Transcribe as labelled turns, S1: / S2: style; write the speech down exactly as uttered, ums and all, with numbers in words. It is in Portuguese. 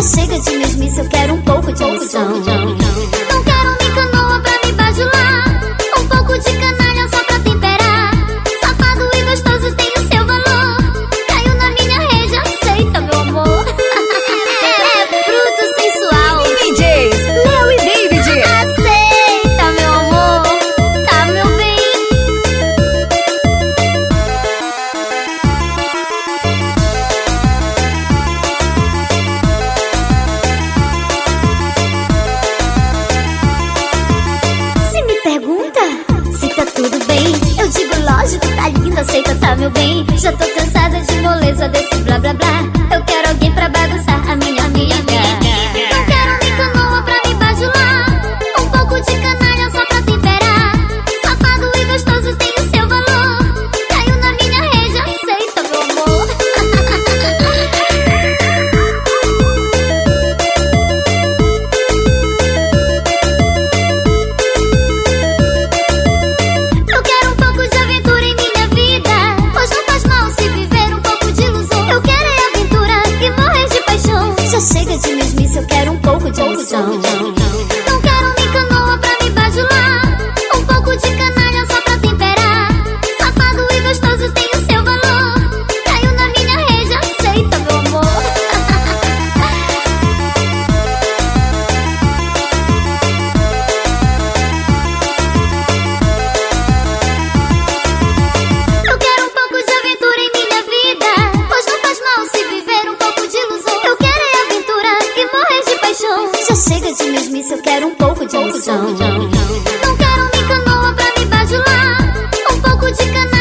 S1: Já chega de mesmice, eu quero um pouco de emoção. Não quero nem canoa pra me bajular, um pouco de canalha só pra temperar. Safado e gostoso tem o seu valor, caiu na minha rede, aceita meu amor. É bruto sensual,
S2: D Js Léo e David.
S1: aceita meu amor, tá meu bem. Se me pergunta se tá tudo bem, eu digo lógico, tá lindo, aceita, tá meu bem. Já tô cansada de moleza desse blá blá blá, eu quero alguém pra bagunçar a minha amiga. Não quero nem canoa pra me bajular, um pouco de canalha só pra temperar. Safado e gostoso tem o seu valor, caiu na minha rede, aceita meu amor. Eu quero um pouco de aventura em minha vida, pois não faz mal se viver um pouco de ilusão. Eu quero é aventura e morrer de paixão. Já chega de mesmice, eu quero um pouco de emoção. Não quero nem canoa pra me bajular, um pouco de canalha só pra temperar. Safado e gostoso tem o seu valor, caiu na minha rede, aceita meu amor. Eu quero um pouco de aventura em minha vida, pois não faz mal se viver um pouco de ilusão. Eu quero é aventura e morrer de paixão. Já chega de mesmice, eu quero um pouco de emoção. Não quero nem canoa pra me bajular, um pouco de canalha